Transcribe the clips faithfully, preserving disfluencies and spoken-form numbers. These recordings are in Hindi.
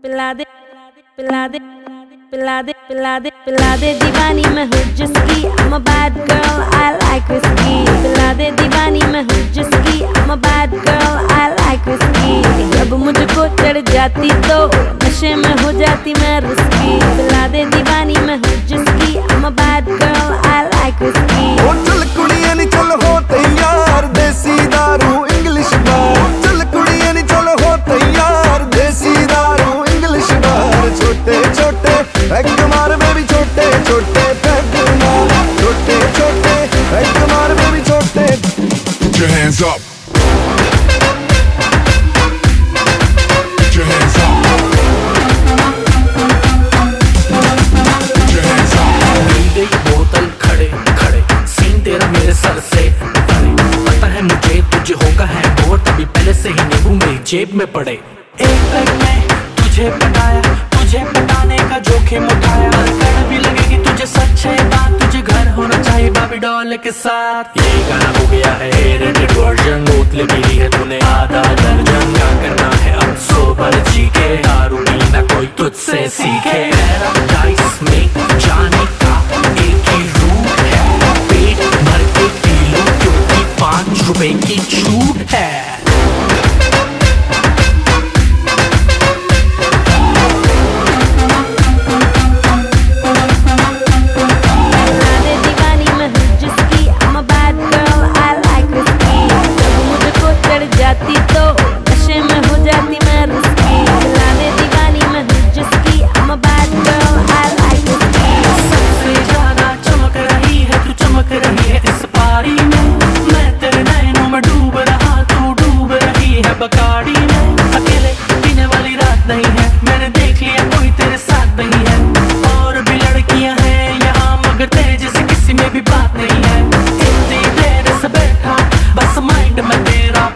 पिला दे पिला दे पिला दे पिला दे पिला दे दीवानी मैं हूँ जिसकी I'm a bad girl I like whiskey पिला दे दीवानी मैं हूँ जिसकी I'm a bad girl I like whiskey जब मुझको चढ़ जाती तो नशे में हो जाती मैं रिस्की पिला दे दीवानी मैं हूँ जिसकी I'm a bad girl I like whiskey ओ चल कुड़िए नी चल हो तैयार देसी दारू इंग्लिश बार चल कुड़िए नी चल हो तैयार देसी दारू इंग्लिश बार छोटे छोटे पैग मार बेबी छोटे छोटे पैग मार छोटे छोटे पैग मार बेबी छोटे Put your hands up. Put your hands up. Put your hands up. मिल गई बोतल खड़े खड़े सीन तेरा मेरे सर से परे पता है मुझे तुझे होगा है बोर तभी पहले से ही नींबू मेरी जेब में पड़े एक पैग में तुझे पटाया तुझे पटाने का जोखिम उठाया कड़वी लगेगी तुझे सच है बात तुझे घर होना चाहिए बाबी डॉल के साथ ये गाना हो गया है रेटेड वर्जन बोतलें पी है तूने आधा दर्जन क्या करना है अब सोबर जी के दारू पीना कोई तुझसे सीखे पैराडाइज में जाने का एक ही रूट है पेट भर के पी लो क्योंकि पांच रुपए की छूट है जाती तो नशे में हो जाती मैं रिस्की पिला दे दीवानी मैं हूँ जिसकी I'm a bad girl I like whiskey सबसे ज्यादा चमक रही है तू चमक रही है इस पारी में मैं तेरे नैनों में डूब रहा तू डूब रही है बकाड़ी में अकेले पीने वाली रात नहीं है मैंने देख लिया कोई तेरे साथ नहीं है और भी लड़कियां हैं यहाँ मगर तेरे जैसे किसी में भी बात नहीं है इतनी देर से बैठा बस माइंड में तेरा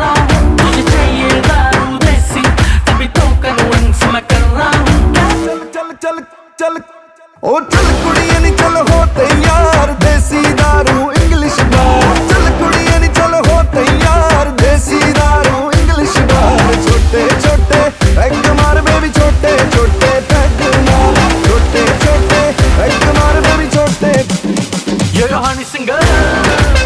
चल चल ओ चल कुड़िए नी चल हो तैयार देसी दारू इंग्लिश बार चल कुड़िए नी चल हो तैयार देसी दारू इंग्लिश बार छोटे छोटे पैग मार बेबी छोटे छोटे पैग मार छोटे छोटे पैग मार बेबी छोटे ये हनी सिंगर